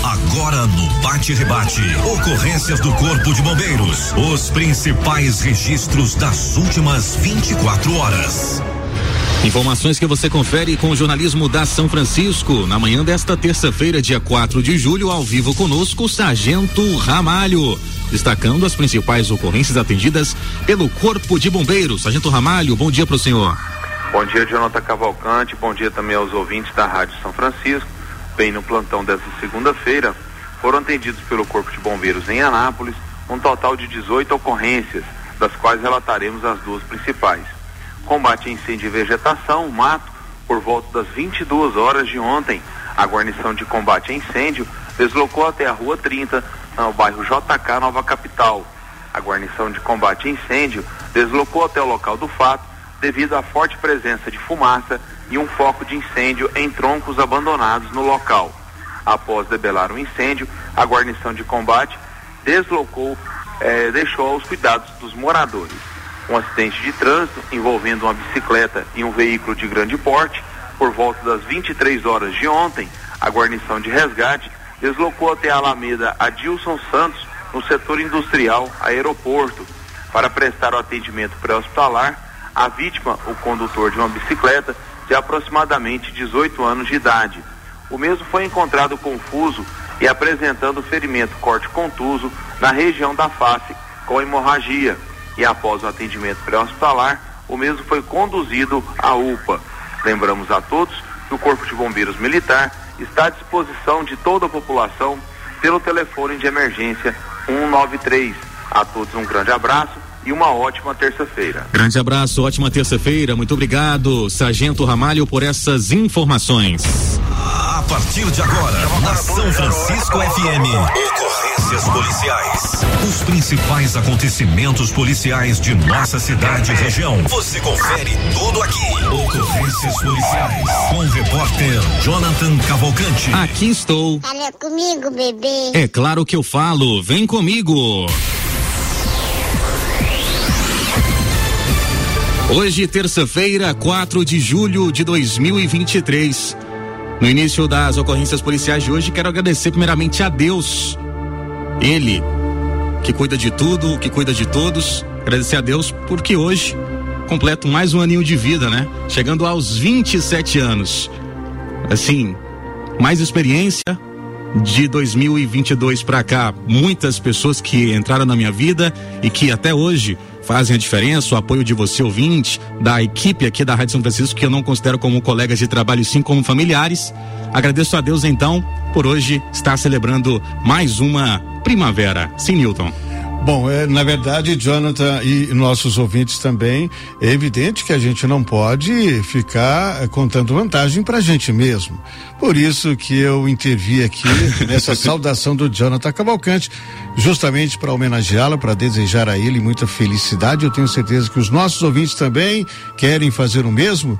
Agora no Bate-Rebate, ocorrências do Corpo de Bombeiros. Os principais registros das últimas 24 horas. Informações que você confere com o jornalismo da São Francisco. Na manhã desta terça-feira, dia 4 de julho, ao vivo conosco, Sargento Ramalho, destacando as principais ocorrências atendidas pelo Corpo de Bombeiros. Sargento Ramalho, bom dia para o senhor. Bom dia, Jonathan Cavalcante, bom dia também aos ouvintes da Rádio São Francisco. Bem, no plantão desta segunda-feira, foram atendidos pelo Corpo de Bombeiros em Anápolis um total de 18 ocorrências, das quais relataremos as duas principais. Combate a incêndio e vegetação, mato, por volta das 22 horas de ontem, a guarnição de combate a incêndio deslocou até a Rua 30, no bairro JK, Nova Capital. A guarnição de combate a incêndio deslocou até o local do fato devido à forte presença de fumaça e um foco de incêndio em troncos abandonados no local. Após debelar o incêndio, a guarnição de combate deixou aos cuidados dos moradores. Um acidente de trânsito envolvendo uma bicicleta e um veículo de grande porte, por volta das 23 horas de ontem, a guarnição de resgate deslocou até a Alameda Adilson Santos, no setor industrial aeroporto, para prestar o atendimento pré-hospitalar. A vítima, o condutor de uma bicicleta de aproximadamente 18 anos de idade. O mesmo foi encontrado confuso e apresentando ferimento corte contuso na região da face com hemorragia. E após o atendimento pré-hospitalar, o mesmo foi conduzido à UPA. Lembramos a todos que o Corpo de Bombeiros Militar está à disposição de toda a população pelo telefone de emergência 193. A todos um grande abraço e uma ótima terça-feira. Grande abraço, ótima terça-feira. Muito obrigado, Sargento Ramalho, por essas informações. A partir de agora, na São Francisco FM, ocorrências policiais. Os principais acontecimentos policiais de nossa cidade e região. Você confere tudo aqui. Ocorrências policiais. Com o repórter Jonathan Cavalcante. Aqui estou. Fala comigo, bebê. É claro que eu falo. Vem comigo. Hoje, terça-feira, 4 de julho de 2023. No início das ocorrências policiais de hoje, quero agradecer primeiramente a Deus. Ele, que cuida de tudo, que cuida de todos. Agradecer a Deus porque hoje completo mais um aninho de vida, né? Chegando aos 27 anos. Assim, mais experiência. De 2022 para cá, muitas pessoas que entraram na minha vida e que até hoje fazem a diferença, o apoio de você, ouvinte, da equipe aqui da Rádio São Francisco, que eu não considero como colegas de trabalho, sim como familiares. Agradeço a Deus, então, por hoje estar celebrando mais uma primavera. Sim, Newton. Bom, na verdade, Jonathan e nossos ouvintes também, é evidente que a gente não pode ficar contando vantagem pra gente mesmo. Por isso que eu intervi aqui nessa saudação do Jonathan Cavalcante, justamente para homenageá-lo, para desejar a ele muita felicidade. Eu tenho certeza que os nossos ouvintes também querem fazer o mesmo.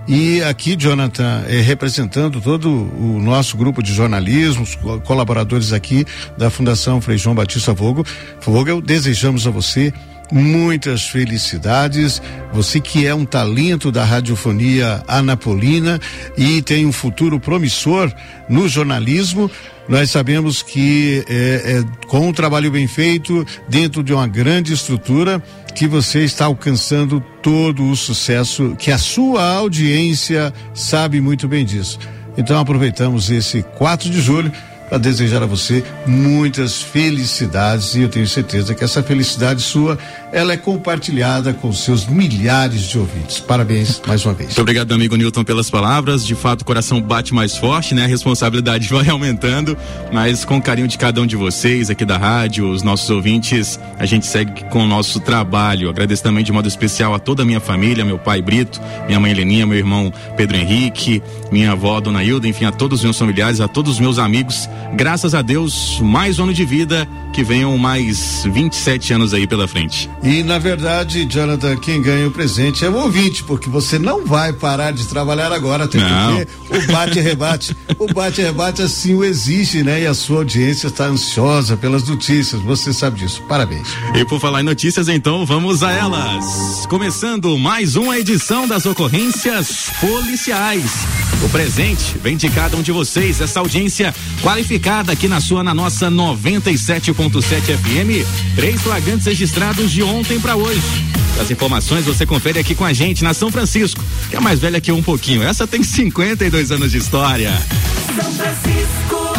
E aqui, Jonathan, representando todo o nosso grupo de jornalismo, os colaboradores aqui da Fundação Frei João Batista Vogel, desejamos a você muitas felicidades, você que é um talento da radiofonia anapolina e tem um futuro promissor no jornalismo. Nós sabemos que com um trabalho bem feito, dentro de uma grande estrutura, que você está alcançando todo o sucesso, que a sua audiência sabe muito bem disso. Então aproveitamos esse 4 de julho para desejar a você muitas felicidades, e eu tenho certeza que essa felicidade sua, ela é compartilhada com seus milhares de ouvintes. Parabéns mais uma vez. Muito obrigado, amigo Newton, pelas palavras. De fato, o coração bate mais forte, né? A responsabilidade vai aumentando, mas com o carinho de cada um de vocês aqui da rádio, os nossos ouvintes, a gente segue com o nosso trabalho. Agradeço também de modo especial a toda a minha família, meu pai Brito, minha mãe Heleninha, meu irmão Pedro Henrique, minha avó Dona Hilda, enfim, a todos os meus familiares, a todos os meus amigos. Graças a Deus, mais um ano de vida, que venham mais 27 anos aí pela frente. E na verdade, Jonathan, quem ganha o presente é o ouvinte, porque você não vai parar de trabalhar agora, até porque o bate-rebate assim o exige, né? E a sua audiência está ansiosa pelas notícias, você sabe disso. Parabéns. E por falar em notícias, então, vamos a elas. Começando mais uma edição das ocorrências policiais. O presente vem de cada um de vocês, essa audiência qualificada verificada aqui na nossa 97.7 FM. 3 flagrantes registrados de ontem para hoje. As informações você confere aqui com a gente na São Francisco, que é mais velha que eu um pouquinho. Essa tem 52 anos de história. São Francisco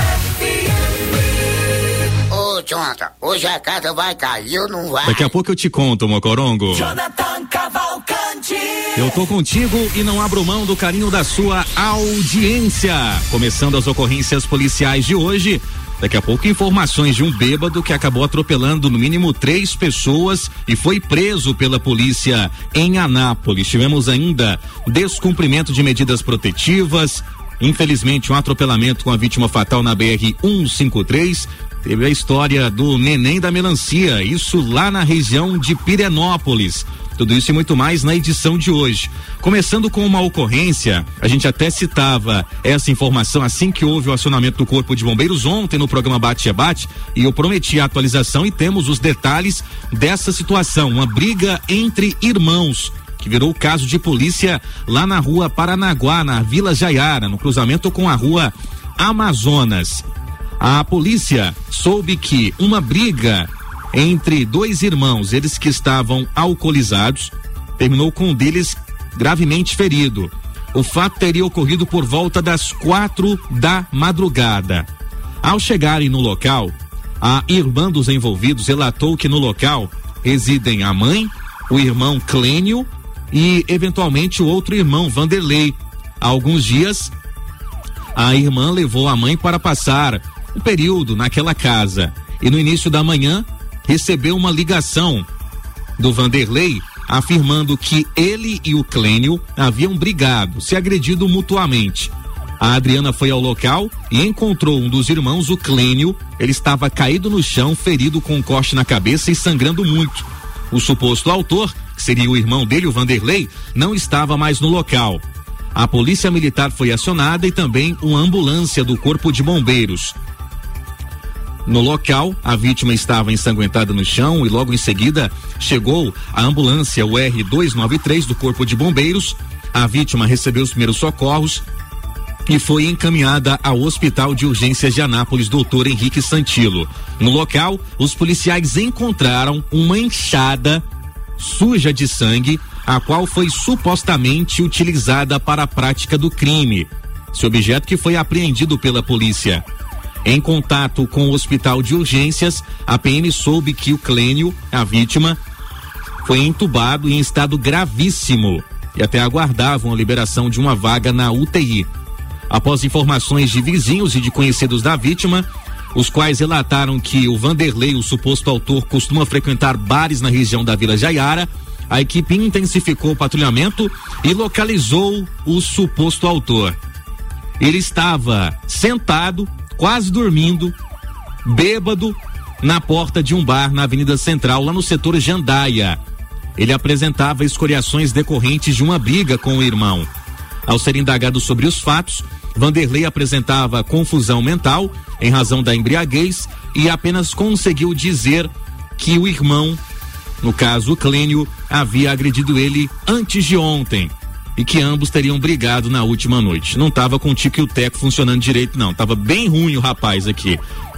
FM. Ô, Jonathan, hoje a casa vai cair ou não vai? Daqui a pouco eu te conto, Mocorongo. Jonathan Cavalcante. Eu tô contigo e não abro mão do carinho da sua audiência. Começando as ocorrências policiais de hoje. Daqui a pouco, informações de um bêbado que acabou atropelando no mínimo 3 pessoas e foi preso pela polícia em Anápolis. Tivemos ainda descumprimento de medidas protetivas. Infelizmente, um atropelamento com a vítima fatal na BR-153. Teve a história do neném da melancia, isso lá na região de Pirenópolis. Tudo isso e muito mais na edição de hoje. Começando com uma ocorrência, a gente até citava essa informação assim que houve o acionamento do Corpo de Bombeiros ontem no programa Bate-Rebate, e eu prometi a atualização e temos os detalhes dessa situação, uma briga entre irmãos, que virou caso de polícia lá na rua Paranaguá, na Vila Jaiara, no cruzamento com a rua Amazonas. A polícia soube que uma briga entre 2 irmãos, eles que estavam alcoolizados, terminou com um deles gravemente ferido. O fato teria ocorrido por volta das 4 da madrugada. Ao chegarem no local, a irmã dos envolvidos relatou que no local residem a mãe, o irmão Clênio e eventualmente o outro irmão, Vanderlei. Há alguns dias, a irmã levou a mãe para passar um período naquela casa e no início da manhã recebeu uma ligação do Vanderlei afirmando que ele e o Clênio haviam brigado, se agredido mutuamente. A Adriana foi ao local e encontrou um dos irmãos, o Clênio. Ele estava caído no chão, ferido com um corte na cabeça e sangrando muito. O suposto autor, que seria o irmão dele, o Vanderlei, não estava mais no local. A polícia militar foi acionada e também uma ambulância do Corpo de Bombeiros. No local, a vítima estava ensanguentada no chão e logo em seguida chegou a ambulância, o R293 do Corpo de Bombeiros. A vítima recebeu os primeiros socorros e foi encaminhada ao Hospital de Urgências de Anápolis, Dr. Henrique Santilo. No local, os policiais encontraram uma enxada suja de sangue, a qual foi supostamente utilizada para a prática do crime. Esse objeto que foi apreendido pela polícia. Em contato com o Hospital de Urgências, a PM soube que o Clênio, a vítima, foi entubado em estado gravíssimo e até aguardavam a liberação de uma vaga na UTI. Após informações de vizinhos e de conhecidos da vítima, os quais relataram que o Vanderlei, o suposto autor, costuma frequentar bares na região da Vila Jaiara, a equipe intensificou o patrulhamento e localizou o suposto autor. Ele estava sentado, quase dormindo, bêbado, na porta de um bar na Avenida Central, lá no setor Jandaia. Ele apresentava escoriações decorrentes de uma briga com o irmão. Ao ser indagado sobre os fatos, Vanderlei apresentava confusão mental em razão da embriaguez e apenas conseguiu dizer que o irmão, no caso o Clênio, havia agredido ele antes de ontem e que ambos teriam brigado na última noite. Não tava com o tico e o teco funcionando direito, não. Tava bem ruim o rapaz aqui.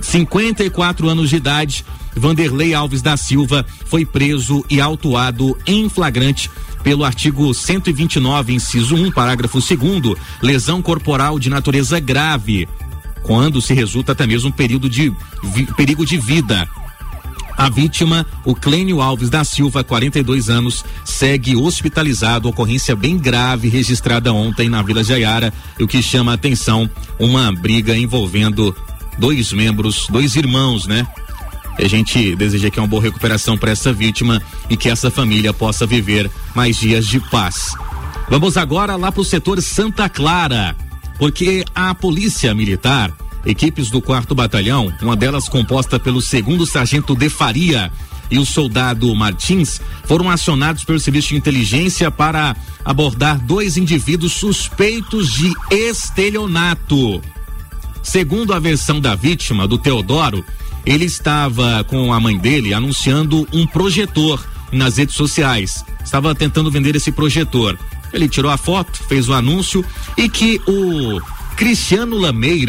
54 anos de idade, Vanderlei Alves da Silva foi preso e autuado em flagrante pelo artigo 129, inciso 1, parágrafo 2º, lesão corporal de natureza grave, quando se resulta até mesmo perigo de vida. A vítima, o Clênio Alves da Silva, 42 anos, segue hospitalizado, ocorrência bem grave registrada ontem na Vila Jaiara, e o que chama a atenção, uma briga envolvendo 2 membros, 2 irmãos, né? A gente deseja que uma boa recuperação para essa vítima e que essa família possa viver mais dias de paz. Vamos agora lá para o setor Santa Clara, porque a Polícia Militar, equipes do 4º Batalhão, uma delas composta pelo 2º Sargento de Faria e o soldado Martins, foram acionados pelo Serviço de Inteligência para abordar 2 indivíduos suspeitos de estelionato. Segundo a versão da vítima, do Teodoro, ele estava com a mãe dele anunciando um projetor nas redes sociais. Estava tentando vender esse projetor. Ele tirou a foto, fez o anúncio e que o Cristiano Lameira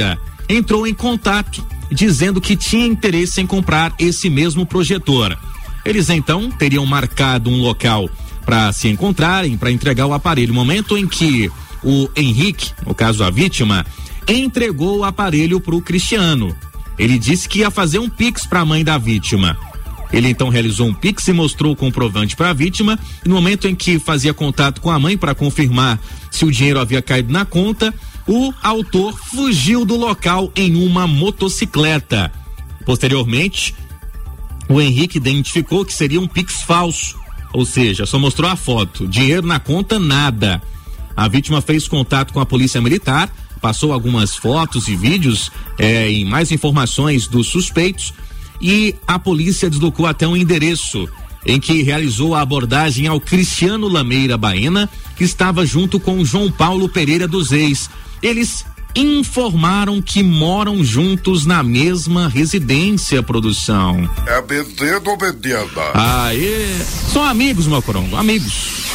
entrou em contato dizendo que tinha interesse em comprar esse mesmo projetor. Eles então teriam marcado um local para se encontrarem, para entregar o aparelho. No momento em que o Henrique, no caso a vítima, entregou o aparelho para o Cristiano. Ele disse que ia fazer um Pix para a mãe da vítima. Ele então realizou um Pix e mostrou o comprovante para a vítima. E no momento em que fazia contato com a mãe para confirmar se o dinheiro havia caído na conta, o autor fugiu do local em uma motocicleta. Posteriormente, o Henrique identificou que seria um Pix falso, ou seja, só mostrou a foto, dinheiro na conta, nada. A vítima fez contato com a polícia militar, passou algumas fotos e vídeos e mais informações dos suspeitos, e a polícia deslocou até um endereço em que realizou a abordagem ao Cristiano Lameira Baena, que estava junto com João Paulo Pereira dos Reis. Eles informaram que moram juntos na mesma residência, produção. É benzendo ou vendendo? São amigos, meu corongo, amigos.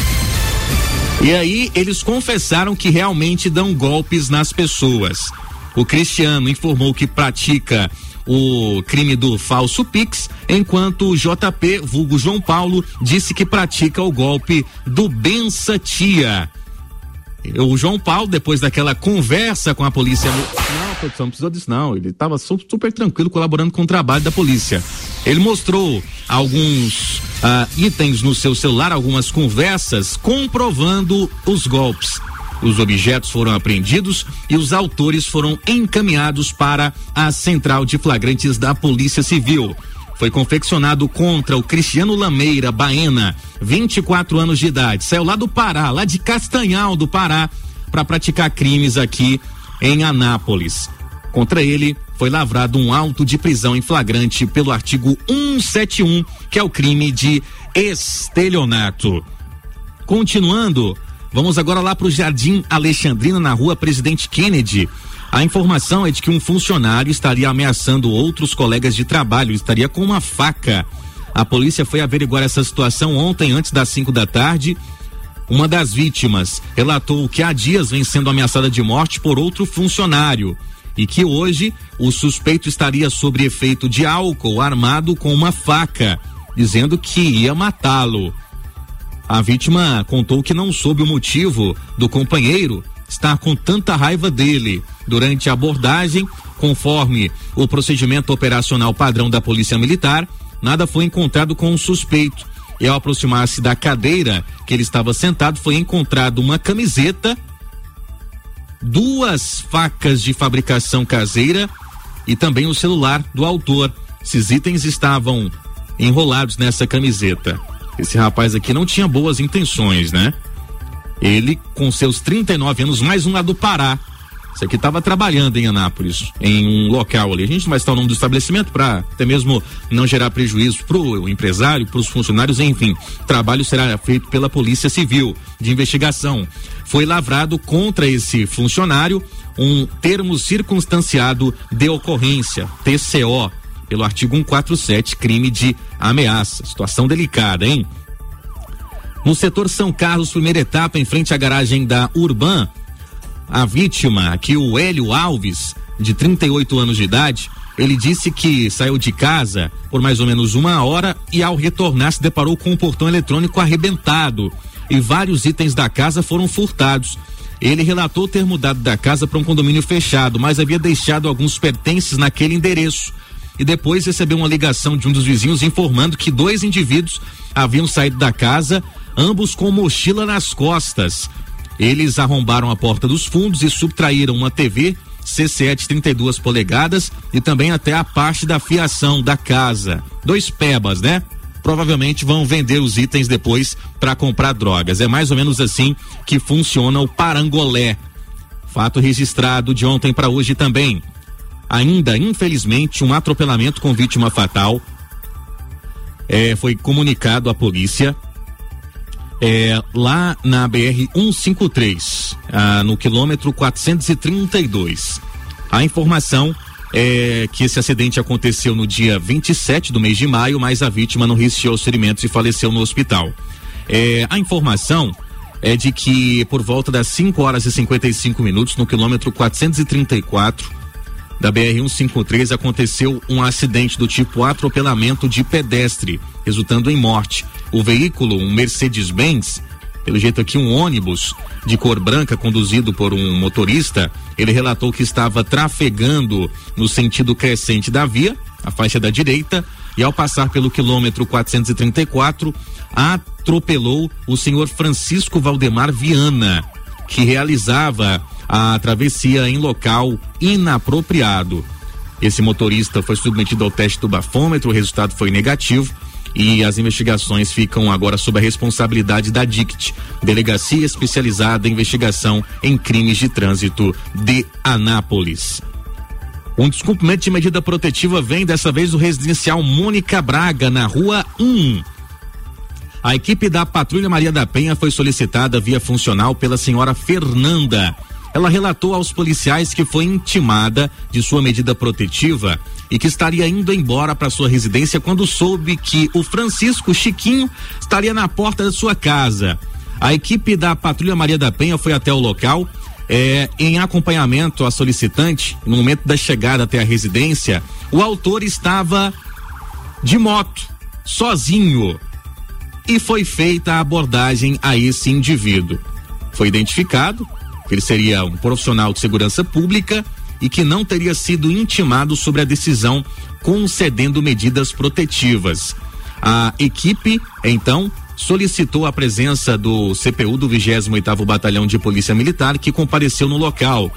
E aí eles confessaram que realmente dão golpes nas pessoas. O Cristiano informou que pratica o crime do falso Pix, enquanto o JP, vulgo João Paulo, disse que pratica o golpe do Bença Tia. O João Paulo, depois daquela conversa com a polícia... Não, produção, não precisou disso não, ele estava super tranquilo colaborando com o trabalho da polícia. Ele mostrou alguns itens no seu celular, algumas conversas, comprovando os golpes. Os objetos foram apreendidos e os autores foram encaminhados para a Central de Flagrantes da Polícia Civil. Foi confeccionado contra o Cristiano Lameira Baena, 24 anos de idade. Saiu lá do Pará, lá de Castanhal do Pará, para praticar crimes aqui em Anápolis. Contra ele foi lavrado um auto de prisão em flagrante pelo artigo 171, que é o crime de estelionato. Continuando, vamos agora lá para o Jardim Alexandrina, na rua Presidente Kennedy. A informação é de que um funcionário estaria ameaçando outros colegas de trabalho, estaria com uma faca. A polícia foi averiguar essa situação ontem, antes das 5 da tarde. Uma das vítimas relatou que há dias vem sendo ameaçada de morte por outro funcionário e que hoje o suspeito estaria sob efeito de álcool, armado com uma faca, dizendo que ia matá-lo. A vítima contou que não soube o motivo do companheiro estar com tanta raiva dele. Durante a abordagem, conforme o procedimento operacional padrão da Polícia Militar, nada foi encontrado com o suspeito. E ao aproximar-se da cadeira que ele estava sentado, foi encontrado uma camiseta, 2 facas de fabricação caseira e também o celular do autor. Esses itens estavam enrolados nessa camiseta. Esse rapaz aqui não tinha boas intenções, né? Ele, com seus 39 anos, mais um lá do Pará. Esse aqui estava trabalhando em Anápolis, em um local ali. A gente não vai citar o nome do estabelecimento para até mesmo não gerar prejuízo pro empresário, pros funcionários, enfim. O trabalho será feito pela Polícia Civil de investigação. Foi lavrado contra esse funcionário um termo circunstanciado de ocorrência, TCO, pelo artigo 147, crime de ameaça. Situação delicada, hein? No setor São Carlos, primeira etapa, em frente à garagem da Urban, a vítima, aqui o Hélio Alves, de 38 anos de idade, ele disse que saiu de casa por mais ou menos 1 hora e ao retornar se deparou com um portão eletrônico arrebentado e vários itens da casa foram furtados. Ele relatou ter mudado da casa para um condomínio fechado, mas havia deixado alguns pertences naquele endereço. E depois recebeu uma ligação de um dos vizinhos informando que 2 indivíduos haviam saído da casa, ambos com mochila nas costas. Eles arrombaram a porta dos fundos e subtraíram uma TV CCE de 32 polegadas e também até a parte da fiação da casa. 2 pebas, né? Provavelmente vão vender os itens depois para comprar drogas. É mais ou menos assim que funciona o parangolé. Fato registrado de ontem para hoje também. Ainda, infelizmente, um atropelamento com vítima fatal. Foi comunicado à polícia. Lá na BR-153, no quilômetro 432. A informação é que esse acidente aconteceu no dia 27 do mês de maio, mas a vítima não resistiu aos ferimentos e faleceu no hospital. A informação é de que por volta das 5 horas e 55 minutos, no quilômetro 434, da BR-153 aconteceu um acidente do tipo atropelamento de pedestre, resultando em morte. O veículo, um Mercedes-Benz, pelo jeito aqui um ônibus de cor branca conduzido por um motorista, ele relatou que estava trafegando no sentido crescente da via, a faixa da direita, e ao passar pelo quilômetro 434, atropelou o senhor Francisco Valdemar Viana, que realizava a travessia em local inapropriado. Esse motorista foi submetido ao teste do bafômetro, o resultado foi negativo e as investigações ficam agora sob a responsabilidade da DICT, Delegacia Especializada em Investigação em Crimes de Trânsito de Anápolis. Um descumprimento de medida protetiva vem dessa vez do residencial Mônica Braga, na Rua 1. A equipe da Patrulha Maria da Penha foi solicitada via funcional pela senhora Fernanda. Ela relatou aos policiais que foi intimada de sua medida protetiva e que estaria indo embora para sua residência quando soube que o Francisco Chiquinho estaria na porta da sua casa. A equipe da Patrulha Maria da Penha foi até o local, em acompanhamento à solicitante. No momento da chegada até a residência, o autor estava de moto, sozinho, e foi feita a abordagem a esse indivíduo. Foi identificado que ele seria um profissional de segurança pública e que não teria sido intimado sobre a decisão concedendo medidas protetivas. A equipe, então, solicitou a presença do CPU do 28º Batalhão de Polícia Militar, que compareceu no local.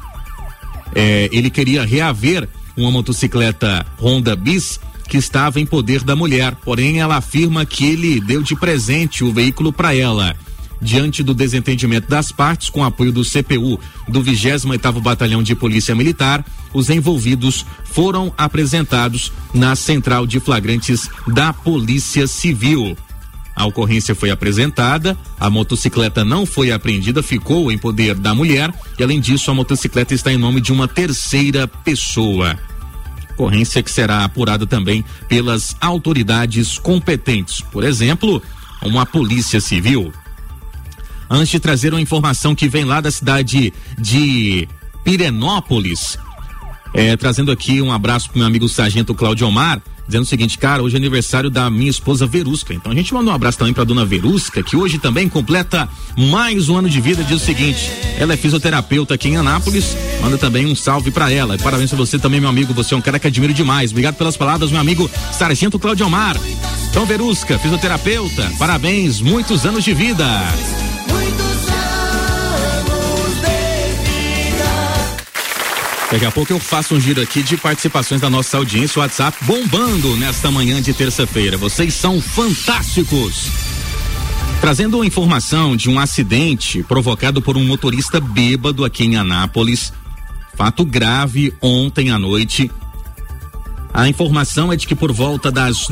Ele queria reaver uma motocicleta Honda Bis que estava em poder da mulher, porém ela afirma que ele deu de presente o veículo para ela. Diante do desentendimento das partes, com apoio do CPU do 28º Batalhão de Polícia Militar, os envolvidos foram apresentados na Central de Flagrantes da Polícia Civil. A ocorrência foi apresentada, a motocicleta não foi apreendida, ficou em poder da mulher e, além disso, a motocicleta está em nome de uma terceira pessoa. Ocorrência que será apurada também pelas autoridades competentes, por exemplo, uma Polícia Civil. Antes de trazer uma informação que vem lá da cidade de Pirenópolis, trazendo aqui um abraço pro meu amigo Sargento Cláudio Omar, dizendo o seguinte: cara, hoje é aniversário da minha esposa Verusca. Então a gente manda um abraço também pra dona Verusca, que hoje também completa mais um ano de vida. Diz o seguinte: ela é fisioterapeuta aqui em Anápolis, manda também um salve pra ela. E parabéns pra você também, meu amigo, você é um cara que admiro demais. Obrigado pelas palavras, meu amigo Sargento Cláudio Omar. Então, Verusca, fisioterapeuta, parabéns, muitos anos de vida. Daqui a pouco eu faço um giro aqui de participações da nossa audiência, o WhatsApp bombando nesta manhã de terça-feira. Vocês são fantásticos. Trazendo uma informação de um acidente provocado por um motorista bêbado aqui em Anápolis. Fato grave ontem à noite. A informação é de que por volta das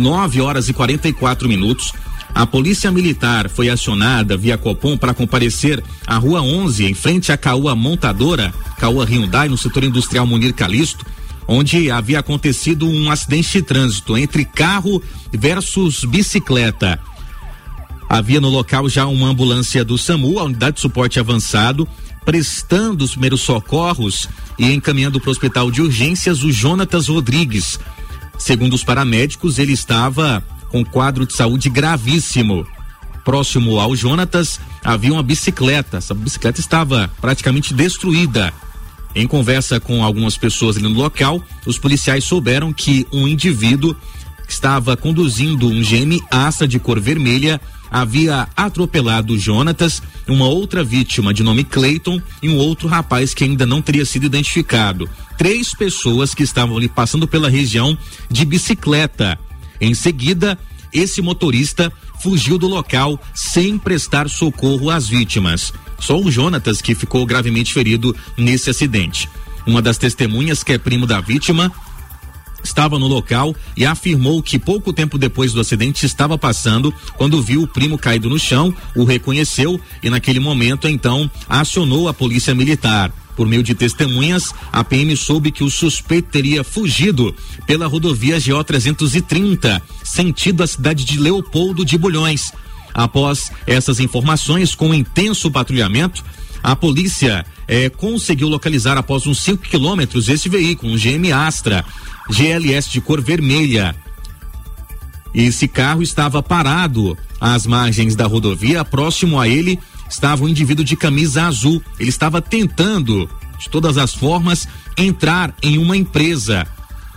9h44, a Polícia Militar foi acionada via Copom para comparecer à Rua 11, em frente à Caoa Montadora, Caoa Hyundai, no setor industrial Munir Calisto, onde havia acontecido um acidente de trânsito entre carro versus bicicleta. Havia no local já uma ambulância do SAMU, a unidade de suporte avançado, prestando os primeiros socorros e encaminhando para o hospital de urgências o Jonatas Rodrigues. Segundo os paramédicos, ele estava com quadro de saúde gravíssimo. Próximo ao Jonatas havia uma bicicleta. Essa bicicleta estava praticamente destruída. Em conversa com algumas pessoas ali no local, os policiais souberam que um indivíduo que estava conduzindo um GM Astra de cor vermelha havia atropelado o Jonatas, uma outra vítima de nome Cleiton e um outro rapaz que ainda não teria sido identificado. 3 pessoas que estavam ali passando pela região de bicicleta. Em seguida, esse motorista fugiu do local sem prestar socorro às vítimas. Só o Jonatas que ficou gravemente ferido nesse acidente. Uma das testemunhas, que é primo da vítima, estava no local e afirmou que pouco tempo depois do acidente estava passando quando viu o primo caído no chão, o reconheceu e naquele momento então acionou a Polícia Militar. Por meio de testemunhas, a PM soube que o suspeito teria fugido pela rodovia GO 330, sentido a cidade de Leopoldo de Bulhões. Após essas informações, com intenso patrulhamento, a polícia conseguiu localizar após uns 5 quilômetros esse veículo, um GM Astra GLS de cor vermelha. Esse carro estava parado às margens da rodovia. Próximo a ele estava um indivíduo de camisa azul. Ele estava tentando, de todas as formas, entrar em uma empresa.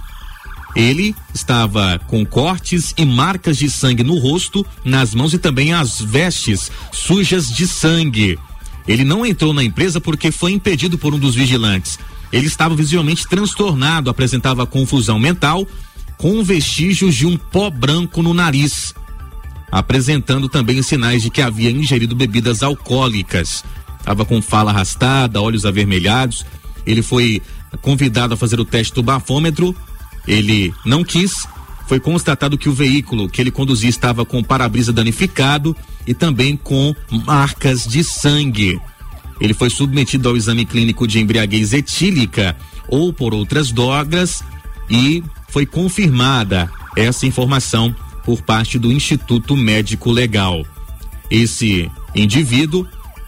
Ele estava com cortes e marcas de sangue no rosto, nas mãos e também as vestes sujas de sangue. Ele não entrou na empresa porque foi impedido por um dos vigilantes. Ele estava visivelmente transtornado, apresentava confusão mental, com vestígios de um pó branco no nariz, apresentando também sinais de que havia ingerido bebidas alcoólicas. Estava com fala arrastada, olhos avermelhados. Ele foi convidado a fazer o teste do bafômetro. Ele não quis. Foi constatado que o veículo que ele conduzia estava com o para-brisa danificado e também com marcas de sangue. Ele foi submetido ao exame clínico de embriaguez etílica ou por outras drogas e foi confirmada essa informação por parte do Instituto Médico Legal. Esse indivíduo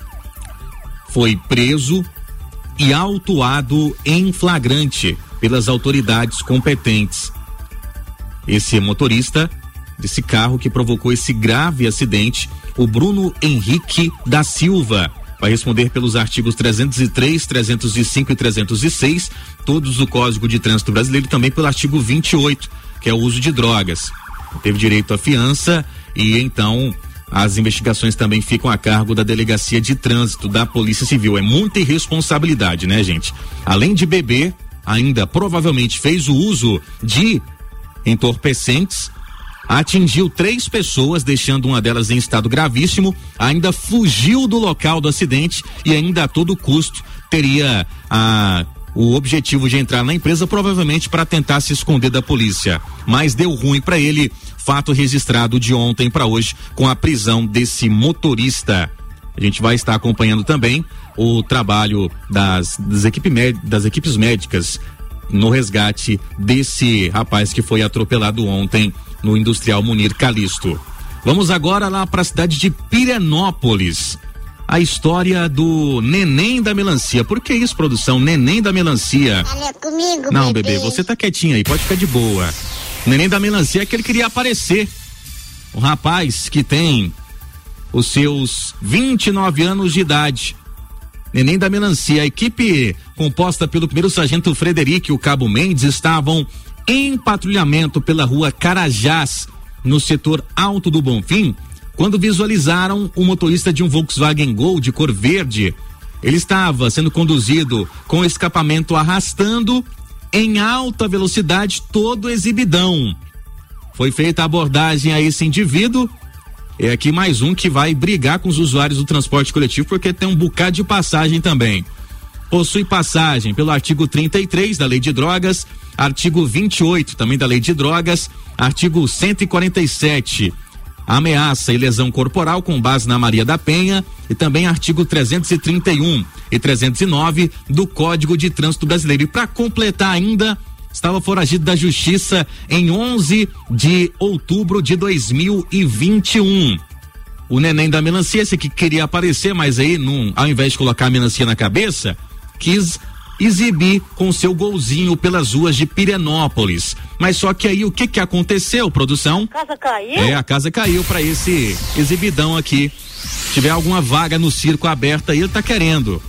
foi preso e autuado em flagrante pelas autoridades competentes. Esse motorista desse carro que provocou esse grave acidente, o Bruno Henrique da Silva, vai responder pelos artigos 303, 305 e 306, todos do Código de Trânsito Brasileiro, e também pelo artigo 28, que é o uso de drogas. Teve direito à fiança e então as investigações também ficam a cargo da Delegacia de Trânsito da Polícia Civil. É muita irresponsabilidade, né, gente? Além de beber, ainda provavelmente fez o uso de entorpecentes, atingiu 3 pessoas, deixando uma delas em estado gravíssimo, ainda fugiu do local do acidente e ainda a todo custo teria o objetivo de entrar na empresa, provavelmente para tentar se esconder da polícia. Mas deu ruim para ele, fato registrado de ontem para hoje com a prisão desse motorista. A gente vai estar acompanhando também o trabalho das equipes médicas no resgate desse rapaz que foi atropelado ontem no Industrial Munir Calixto. Vamos agora lá para a cidade de Pirenópolis. A história do neném da melancia. Por que isso, produção? Neném da melancia. Olha comigo, não, bebê, você tá quietinho aí, pode ficar de boa. O neném da melancia é que ele queria aparecer. Um rapaz que tem os seus 29 anos de idade. Neném da melancia. A equipe composta pelo primeiro sargento Frederico e o cabo Mendes estavam em patrulhamento pela rua Carajás, no setor Alto do Bonfim, quando visualizaram o motorista de um Volkswagen Gol de cor verde. Ele estava sendo conduzido com o escapamento arrastando em alta velocidade, todo exibidão. Foi feita a abordagem a esse indivíduo. É aqui mais um que vai brigar com os usuários do transporte coletivo, porque tem um bocado de passagem também. Possui passagem pelo artigo 33 da Lei de Drogas, artigo 28 também da Lei de Drogas, artigo 147, ameaça e lesão corporal com base na Maria da Penha, e também artigo 331 e 309 do Código de Trânsito Brasileiro. E para completar ainda, estava foragido da Justiça em 11 de outubro de 2021. O neném da melancia, esse que queria aparecer, mas aí ao invés de colocar a melancia na cabeça, quis exibir com seu golzinho pelas ruas de Pirenópolis. Mas só que aí o que aconteceu, produção? A casa caiu? A casa caiu para esse exibidão aqui. Se tiver alguma vaga no circo aberta aí, ele tá querendo.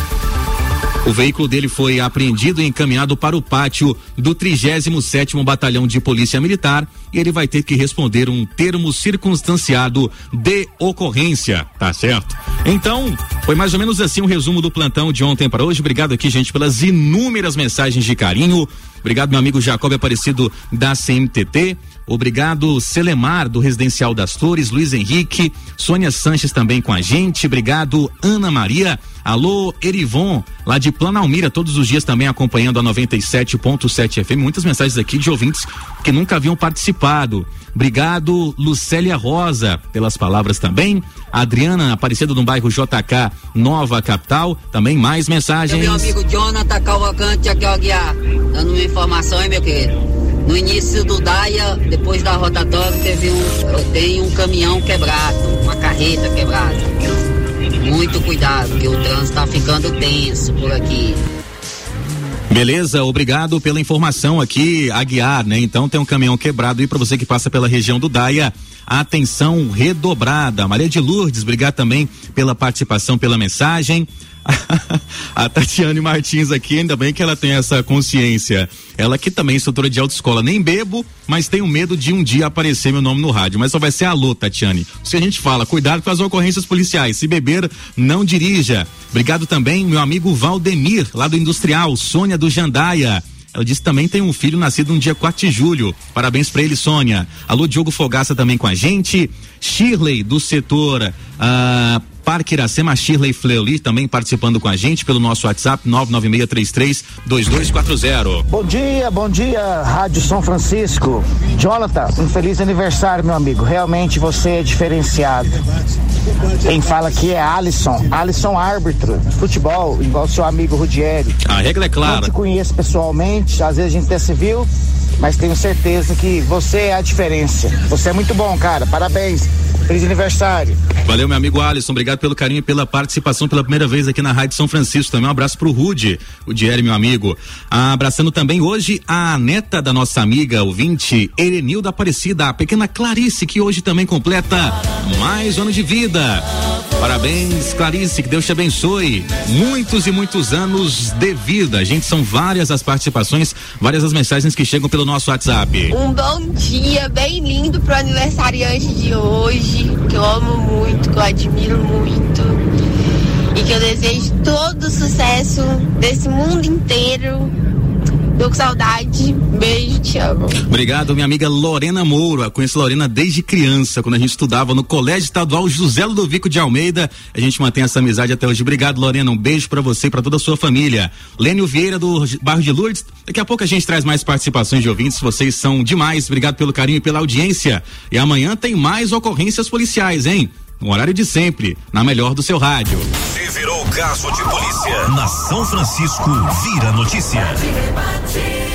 O veículo dele foi apreendido e encaminhado para o pátio do 37º Batalhão de Polícia Militar e ele vai ter que responder um termo circunstanciado de ocorrência, tá certo? Então, foi mais ou menos assim o resumo do plantão de ontem para hoje. Obrigado aqui, gente, pelas inúmeras mensagens de carinho. Obrigado, meu amigo Jacob Aparecido da CMTT. Obrigado, Celemar, do Residencial das Flores, Luiz Henrique, Sônia Sanches também com a gente. Obrigado, Ana Maria. Alô, Erivon, lá de Planalmira, todos os dias também acompanhando a 97.7 FM. Muitas mensagens aqui de ouvintes que nunca haviam participado. Obrigado, Lucélia Rosa, pelas palavras também. Adriana Aparecida do bairro JK, Nova Capital, também mais mensagens. Meu amigo Jonathan Cavalcante, aqui ó, Guiar, dando uma informação, hein, meu querido? No início do Daia, depois da rotatória, tem um caminhão quebrado, uma carreta quebrada. muito cuidado, porque o trânsito tá ficando tenso por aqui. Beleza, obrigado pela informação aqui, Aguiar, né? Então tem um caminhão quebrado aí para você que passa pela região do Daia, atenção redobrada. Maria de Lourdes, obrigado também pela participação, pela mensagem. A Tatiane Martins aqui, ainda bem que ela tem essa consciência. Ela que também é instrutora de autoescola, nem bebo, mas tenho medo de um dia aparecer meu nome no rádio, mas só vai ser alô, Tatiane. Se a gente fala, cuidado com as ocorrências policiais, se beber, não dirija. Obrigado também, meu amigo Valdemir, lá do Industrial, Sônia do Jandaia. Ela disse também tem um filho nascido no dia 4 de julho. Parabéns pra ele, Sônia. Alô, Diogo Fogaça também com a gente. Shirley do setor Parque Iracema, Shirley Fleuli também participando com a gente pelo nosso WhatsApp 996332240. Bom dia, Rádio São Francisco. Jonathan, um feliz aniversário, meu amigo. Realmente você é diferenciado. Quem fala aqui é Alisson árbitro de futebol, igual seu amigo Rudieri. A regra é clara. Não te conheço pessoalmente, às vezes a gente até se viu, mas tenho certeza que você é a diferença. Você é muito bom, cara. Parabéns. Feliz aniversário. Valeu, meu amigo Alisson, obrigado pelo carinho e pela participação pela primeira vez aqui na Rádio São Francisco. Também um abraço pro Rude, o Dieri, meu amigo. Abraçando também hoje a neta da nossa amiga ouvinte, Erenilda Aparecida, a pequena Clarice, que hoje também completa mais um ano de vida. Parabéns, Clarice, que Deus te abençoe. Muitos e muitos anos de vida. Gente, são várias as participações, várias as mensagens que chegam pelo nosso WhatsApp. Um bom dia bem lindo pro aniversariante de hoje, que eu amo muito, que eu admiro muito e que eu desejo todo o sucesso desse mundo inteiro. Tô com saudade, beijo, te amo. Obrigado, minha amiga Lorena Moura. Eu conheço a Lorena desde criança, quando a gente estudava no Colégio Estadual José Ludovico de Almeida. A gente mantém essa amizade até hoje. Obrigado, Lorena. Um beijo pra você e pra toda a sua família. Lênio Vieira, do bairro de Lourdes. Daqui a pouco a gente traz mais participações de ouvintes. Vocês são demais. Obrigado pelo carinho e pela audiência. E amanhã tem mais ocorrências policiais, hein? No horário de sempre, na melhor do seu rádio. Se virou caso de polícia, na São Francisco, vira notícia.